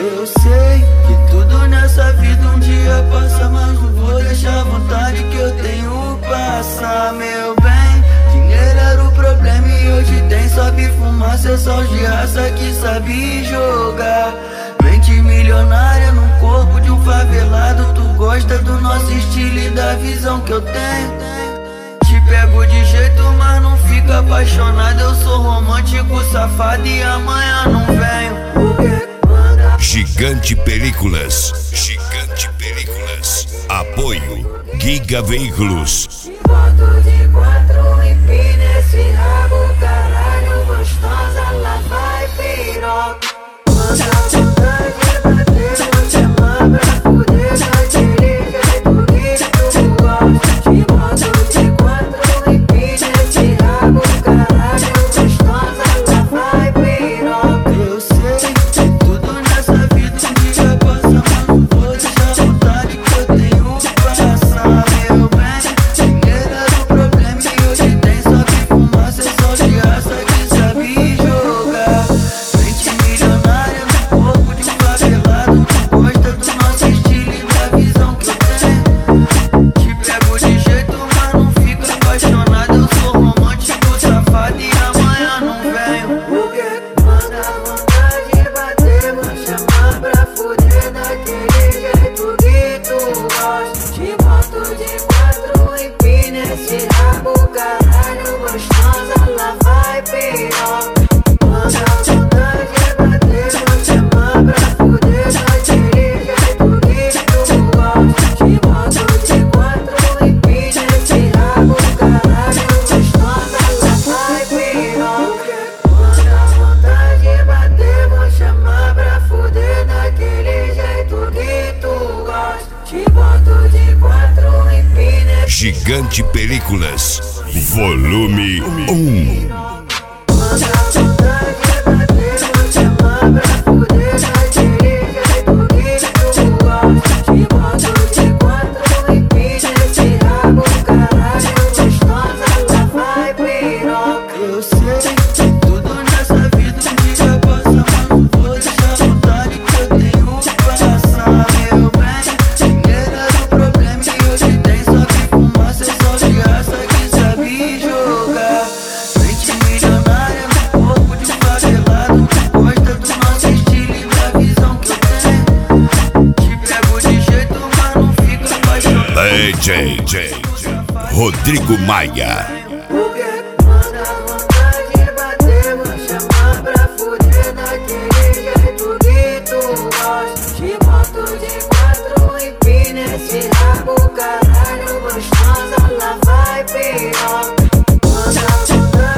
Eu sei que tudo nessa vida um dia passa, mas não vou deixar a vontade que eu tenho passar, meu bem. Dinheiro era o problema e hoje tem, sobe fumaça, é só os de raça que sabe jogar. Mente milionária no corpo de um favelado, tu gosta do nosso estilo e da visão que eu tenho. Te pego de jeito, mas não fica apaixonado. Eu sou romântico, safado e amanhã não venho. Gigante Películas. Gigante Películas. Apoio Giga Veículos. Te boto de quatro e pina esse rabo, caralho, gostosa, lá vai piroca. Manda vontade, bater, vou chamar pra fuder, daquele jeito que tu gosta. Te boto de quatro e pina esse rabo, caralho, gostosa, lá vai piroca. Eu sei que tudo nessa vida um dia passa, mas não vou deixar a vontade que eu tenho passar, meu bem. Dinheiro era o problema e hoje tem, sobe fumaça, é só de raça que sabe jogar. Mente milionária no corpo de um favelado, tu gosta do nosso estilo e da visão que eu tenho. Te pego de jeito, mas não fica apaixonado. Eu sou romântico, safado e amanhã não venho. Manda vontade, bater, vou chamar pra fuder, daquele jeito que tu gosta. Te boto de quatro e pina esse rabo, caralho, gostosa, lá vai piroca. Manda vontade, bater, vou chamar pra fuder, daquele jeito que tu gosta. Te boto de quatro e pina esse rabo, caralho, gostosa, lá vai piroca. Manda vontade, bater, vou chamar pra fuder, daquele jeito que tu gosta. Te boto de quatro e pina. Gigante Películas. Volume 1. Manda vontade, bater, vou chamar pra fuder, daquele jeito que tu gosta. Te boto de quatro e pina esse rabo, caralho, gostosa, lá vai piroca. Eu sei que tudo nessa vida um dia passa, mas não vou deixar a vontade que eu tenho passar, meu bem. Dinheiro era o problema e hoje tem, sobe fumaça, é só de raça que sabe jogar. Mente milionária no corpo de um favelado, tu gosta do nosso estilo e da visão que eu tenho. Te pego de jeito, mas não fica apaixonado. DJ Rodrigo Maia. Manda vontade, bater, vou chamar pra fuder, daquele jeito que tu gosta. Te boto de quatro e pina esse rabo, caralho, gostosa, lá vai piroca. Manda vontade.